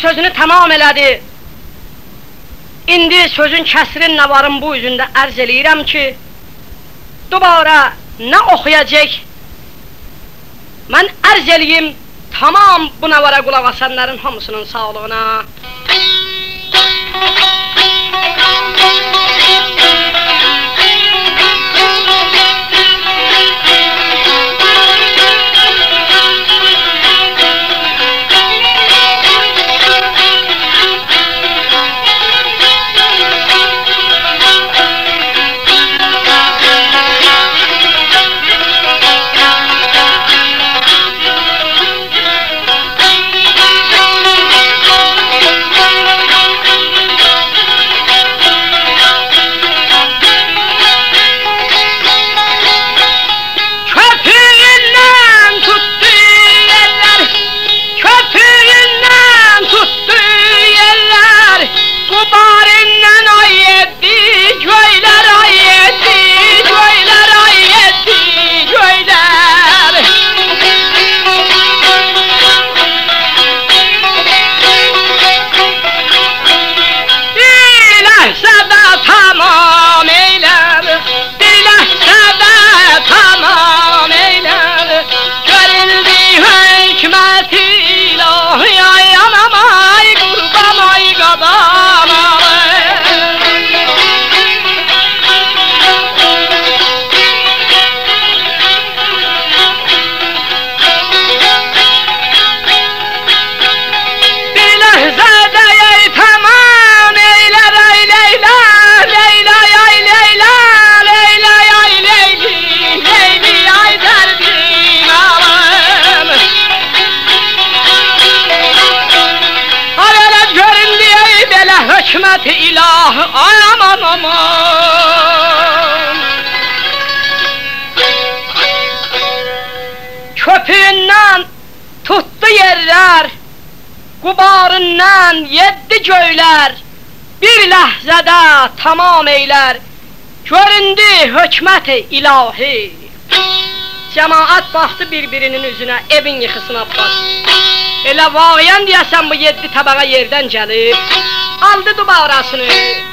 sözünü tamam elədi. İndi sözün kəsirin nə varım bu üzündə ərz eləyirəm ki, dubara nə oxuyacaq, mən ərz eləyim tamam bu nəvara qulaq asanların hamısının sağlığına. Hikmət-i ilah, ay aman aman. Köpüğündən tutdu yerlər, qubarından yeddi göylər, bir ləhzədə tamam eylər, göründü hikmət-i ilahi. Cemaat baxdı bir-birinin üzünə, evin yıxısına bas. Elə vağıyan deyəsən bu yeddi təbəqə yerdən gəlib, aldı dubarasını.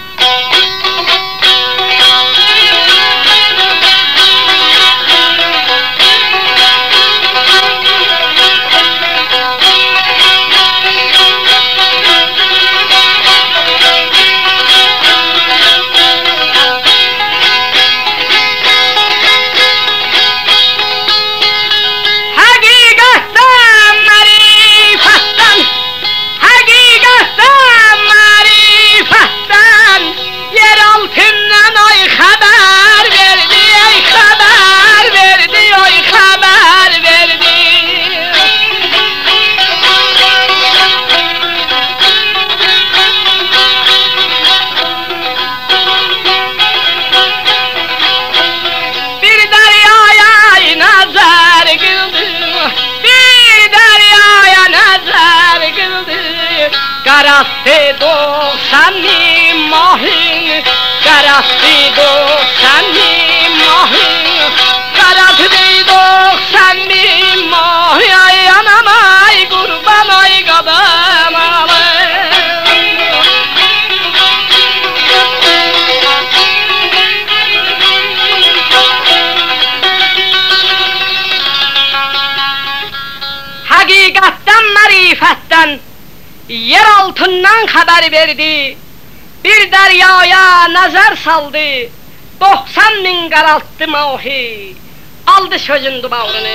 Qarastı doxsanı mahın, qarastı doxsanı mahın, qarastı doxsanı mahın, ay anam ay qurban ay qadam Həqiqətdən, mərifətdən, yer altından xəbər verdi, bir dəryaya nəzər saldı, 90 min qaraltdı mahi, aldı sözün dubarını.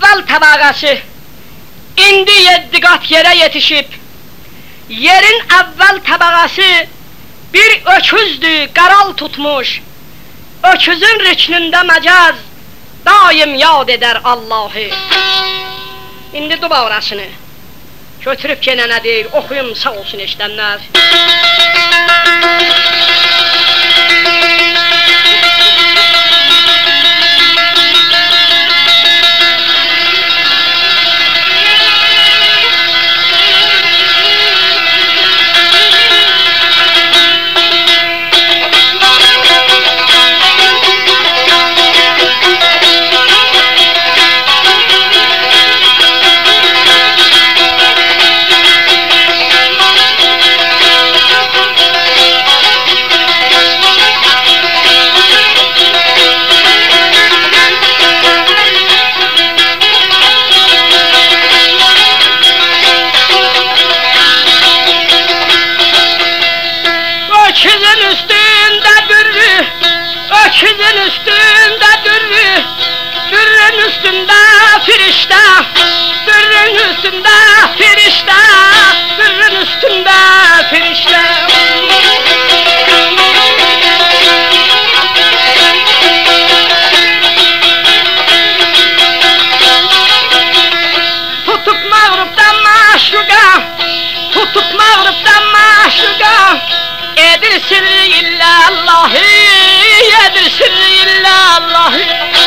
əvvəl təbəqəsi indi 7 qat yerə yetişib. Yerin əvvəl təbəqəsi bir öküzdür, qaral tutmuş. Öküzün riknində məcaz daim yad eder Allah'ı. İndi duba orasını götürüb gene ne deyir, oxuyum sağ olsun eşidənlər. Öküzün üstünde dürrü, dürrün üstünde firişte, dürrün üstünde firişte, dürrün üstünde firişte. Tutup mağruptan maşruka, tutup mağruptan maşruka, edir sirri illallahı, edir sirri illallahı.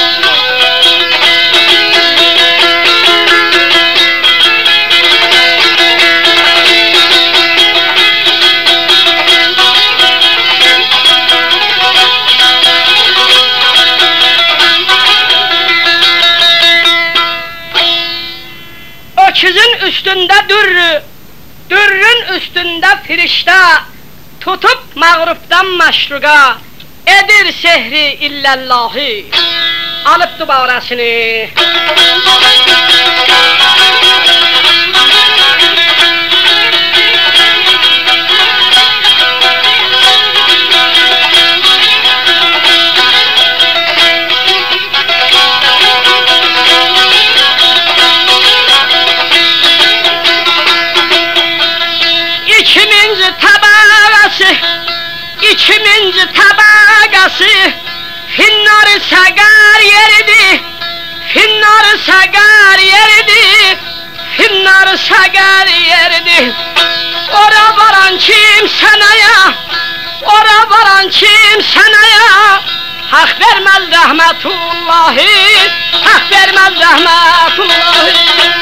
Öküzün üstünde dürrü, dürrün üstünde firişte, tutup mağruptan maşruka, edir sehri illallahı. Alıptı bağrasını. İkiminci tabakası finnar sagar yeridi, finnar sagar yeridi, finnar sagar yeridi. Ora varan kim senaya, ora varan kim senaya, hak vermez rahmetullahi, hak vermez rahmetullahi.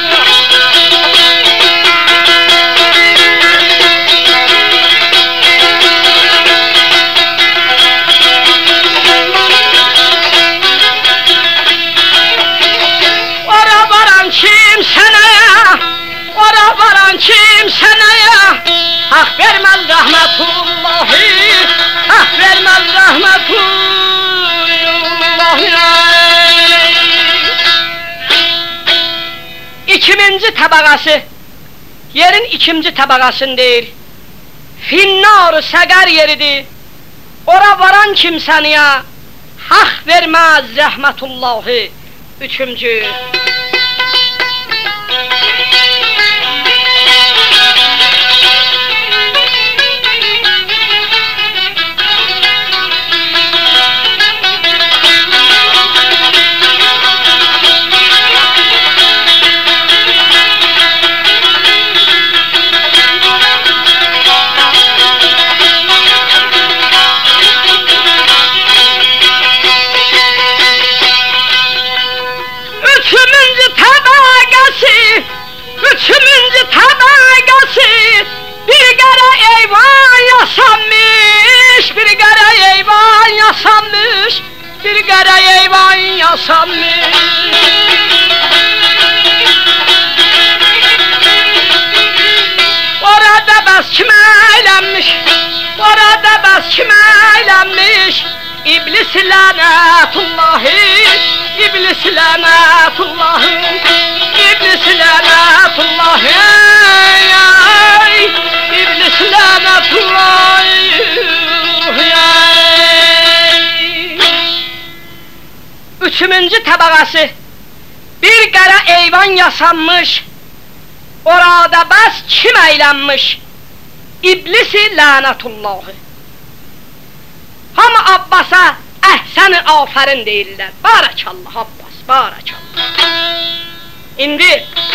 Kim senaya hak vermez rahmetullahi, hak vermez rahmetullahi. İkiminci tabakası, yerin ikinci tabakasındır. Finnar sagar yeridir. Ora varan kimsaniya hak vermez rahmetullahi. Üçüncü. Üçüncü tabakası bir kara eyvan yasanmış, bir kara eyvan yasanmış, bir kara eyvan yasanmış. Orada bas kime eğlenmiş, orada bas kime eğlenmiş, İblis lanetullahi, İblis lanetullahi, İblis lanetullahi, İblis lanetullahi. Üçüncü tabakası bir Bir qara eyvan yasanmış, orada bəs kim əylənmiş? İblisi lənətullahi. Hamı Abbasa əhsən-i afərin deyirlər. Barakallah Abbas, barakallah. İndi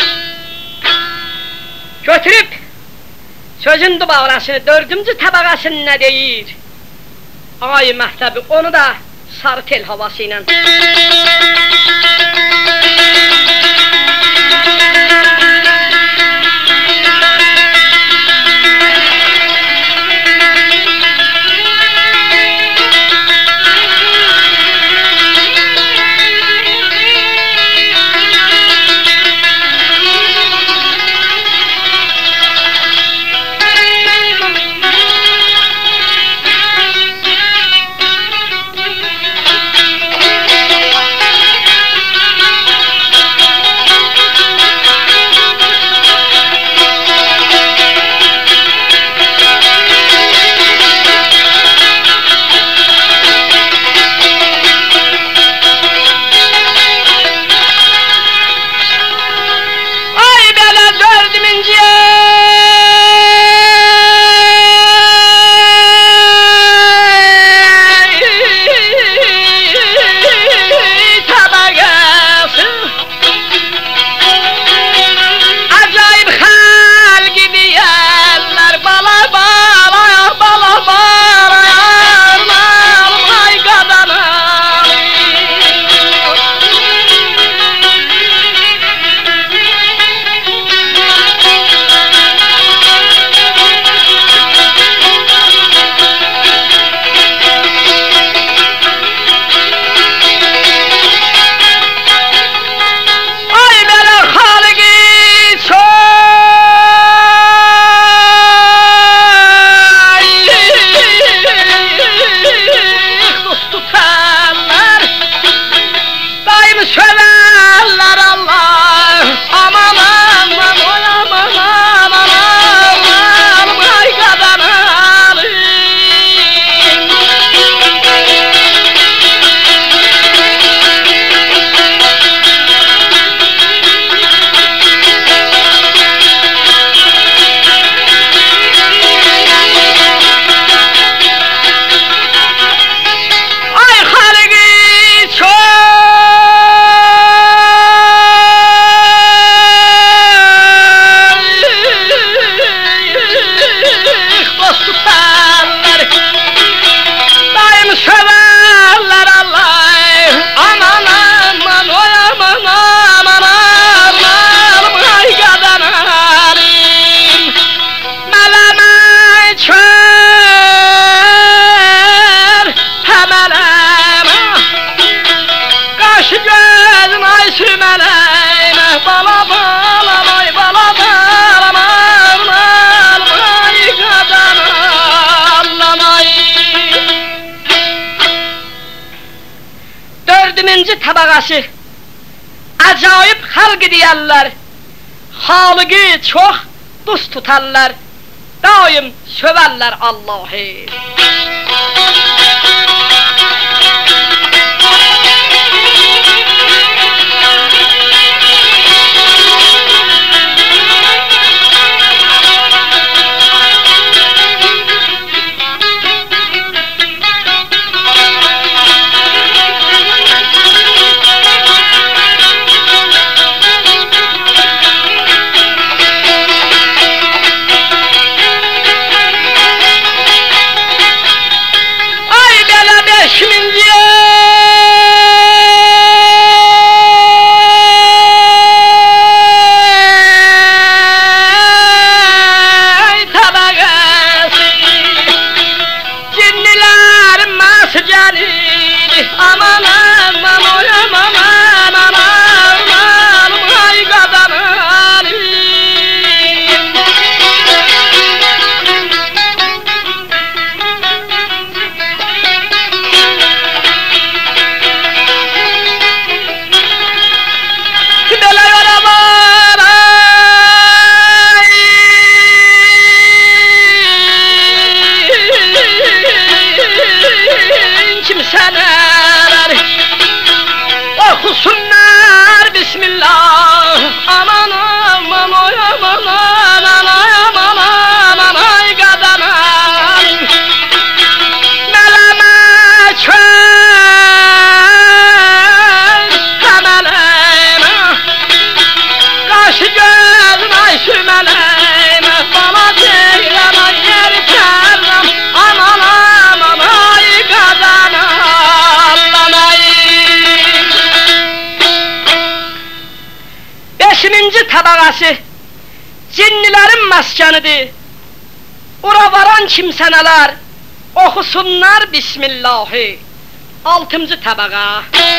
götürüb sözün dubağrasını, 4-cü təbəqəsini nə deyir? Ay məhtəbi, onu da sarı tel havası ilə. Təbəqəsi acayip xalq deyərlər, xalıqı çox dost tutarlar, daim sövərlər Allahı. Okusunlar bir bismillah. Aman aman oy aman aman ay aman aman ay qadanam. Mələmə çöl həmələyimə, qaşı gözün ay sümələyimə, bana deyirəm ay yer kərəm, aman aman ay qadanam ay. Beşinci tabaqası cinnilərin məskənidir. Ora varan kimsənələr oxusunlar bismillahi. Altıncı tabaqa.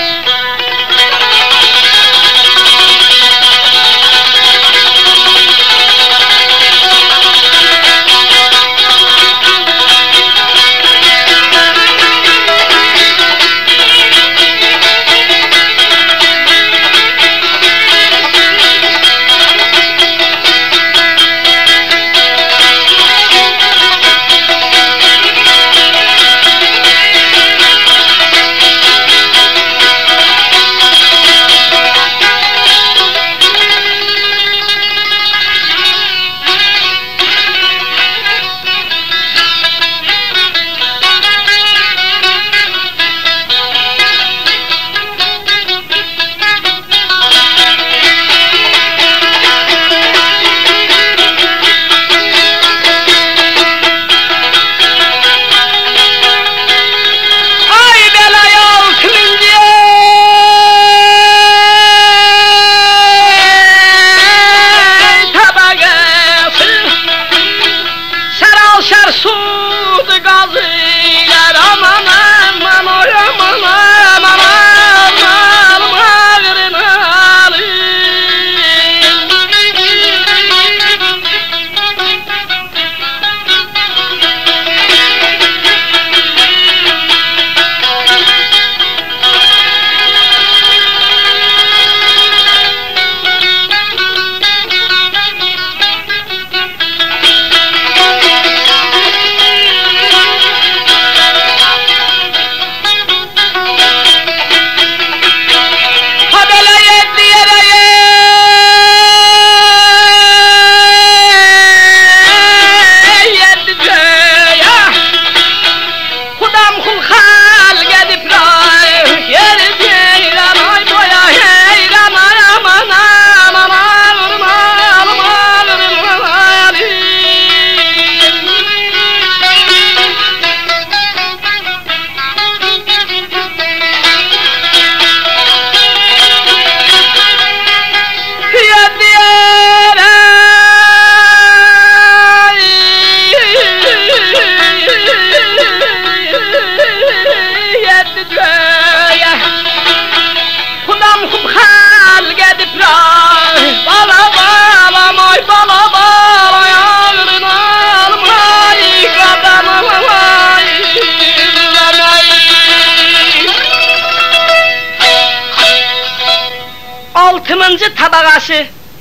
Altıncı tabaqası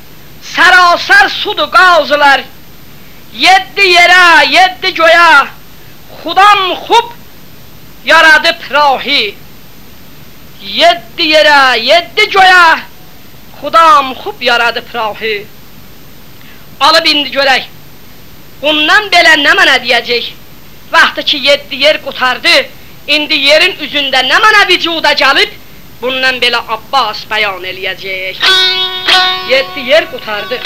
sarasar sudur qavzular. Yeddi yerə, yeddi göyə Xudam xub yaradıb rahi. Yeddi yerə, yeddi göyə Xudam xub yaradıb rahi. Alıb indi görək, bundan belə nə mənə deyəcək? Vaxtı ki yeddi yer qutardı, indi yerin üzündə nə mənə vücuda gəlib? Bundan belə Abbas bəyan eləyəcək. Yeddi yer qutardı.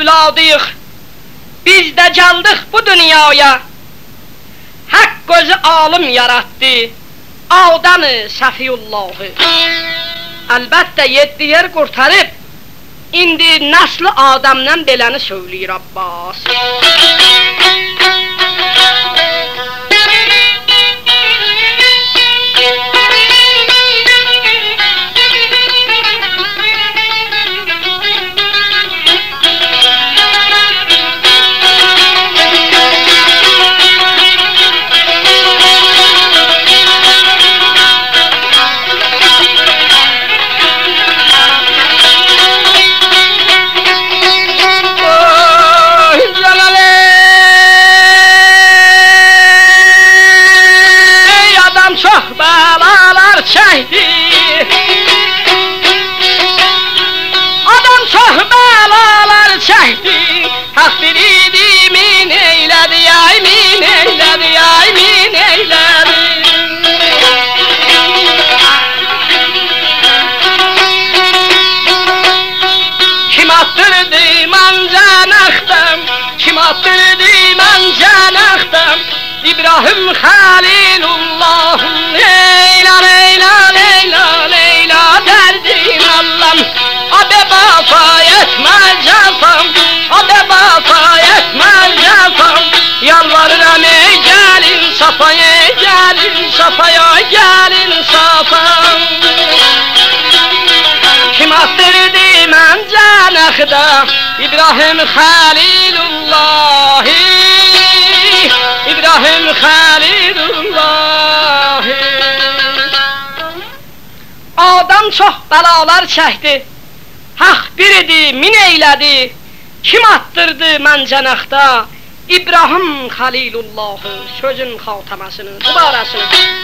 evladıyıq. Biz də gəldik bu dünyaya. Haqq özü alim yarattı, Adəm-i Səfiyullahı. Əlbəttə 7 yer qurtarıb, indi nəsli Adəmdən beləni söyləyir Abbas. Çəkdi Adam çox bəlalar çəkdi Haqq biridi min eylədi ay min eylədi ay min eylədi Kim attırdı mən cənəxtəm Kim attırdı mən cənəxtəm İbrahim Xəlilullahım Leyla Leyla Leyla Leyla derdim Allah'ım Abe bafa yetmez cafam Abe bafa yetmez cafam Yalvarırım ey gelin safaya gelin safaya gelin safam Kim attırdı mən cənəxdə İbrahim Xəlilullahı İbrahim Xəlilullah Adam çox bəlalar çəkdi Haqq bir idi, min eylədi Kim attırdı mən cənəxdə İbrahim Xəlilullah Sözün xataməsini, dubarasını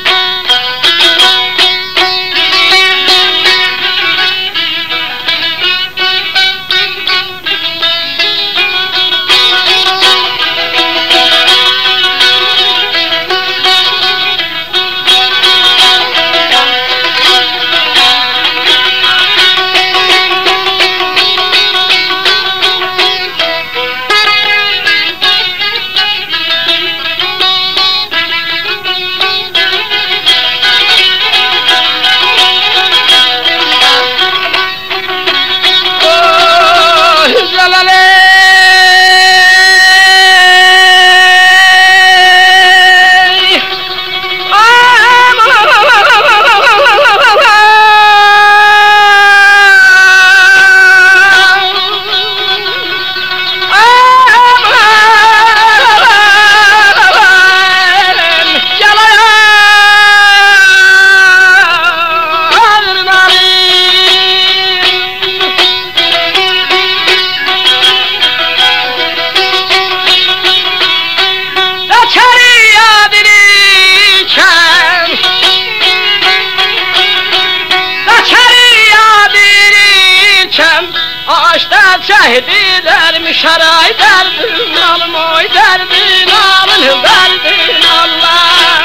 Çehdiler şaray derdin alım oy derdin alın derdin Allah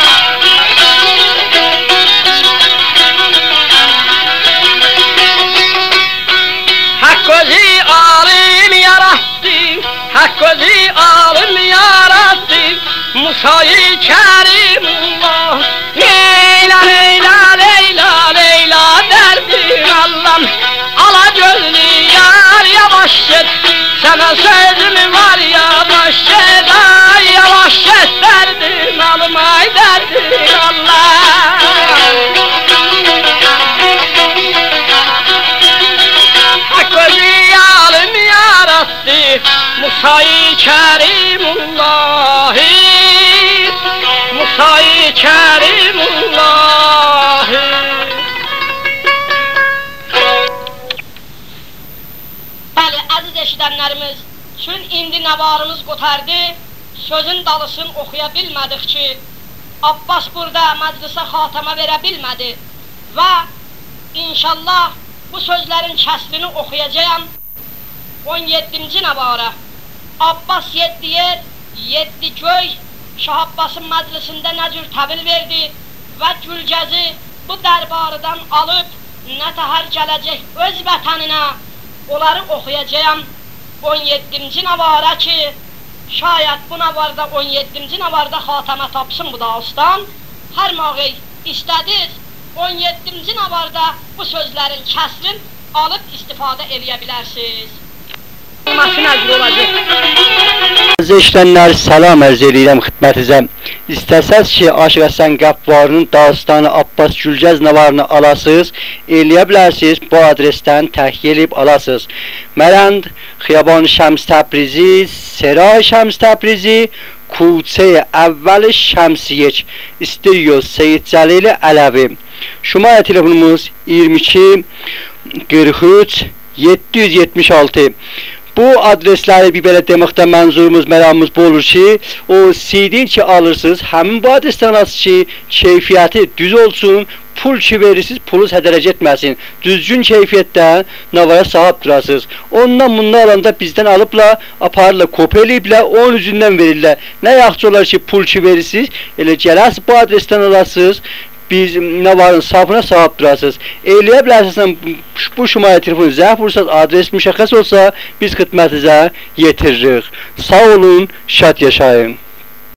Hak özü alim yarattı Hak özü alim yarattı Musa'yı Kerimullah Leyla Leyla Leyla Leyla derdin Allah'ım Ala gözlü yar yavaş et Sana sözüm var yavaş et Ay yavaş et derdin alım ay derdin Allah Hak özü alim yarattı Musa'yı Kerimullah'ı Musa'yı Kerimullah'ı Aziz eşidənlərimiz, çün indi nəvarımız qotardı, sözün dalısını oxuya bilmədik ki, Abbas burada məclisə xatama verə bilmədi və inşallah bu sözlərin kəsrini oxuyacağım 17-ci nəvara. Abbas 7 yer, 7 göy Şah Abbasın məclisində nə cür təbil verdi və Gülgəzi bu dərbarıdan alıb nə təhər gələcək öz vətəninə onları oxuyacağım. 17-ci navara ki, şayət bu navarda 17-ci navarda xatamə tapsın bu dastan, hər mağay istədir, 17-ci navarda bu sözlərin kəsrin alıb istifadə edə bilərsiniz. Əziz işlənlər, salam ərz edirəm xidmətinizə. İstəsəz ki, Aşıq Həsən Qəffarının dastanı Abbas Gülgəz navarını alasınız, eləyə bilərsiniz, bu adresdən təhkil edib alasınız. Mərənd, Xiyaban Şəms Təbrizi, Seray Şəms Təbrizi, Kuçe Əvvəl Şəmsiyek, İstiriyo Seyid Cəlili Ələvi. Şumaya telefonumuz 22 43 776. Bu adresləri bir belə deməkdə mənzurumuz, məramımız bu olur ki, o CD ki alırsınız, həmin bu adresdən alırsınız ki, keyfiyyəti düz olsun, pul ki verirsiniz, pulunuz hədərəcə etməsin. Düzgün keyfiyyətdə navara sahib durasınız. Ondan bundan alanda bizdən alıbla, aparırlar, kopya eləyiblər, onun üzündən verirlər. Nə yaxşı olar ki, pul ki verirsiniz, elə gələrsiniz, bu adresdən alırsınız, biz navarın safına sahib durasınız. Eləyə bilərsiniz, bu şumaya telefonu zəh vursanız, adres müşəxəs olsa, biz xidmətinizə yetiririk. Sağ olun, şad yaşayın.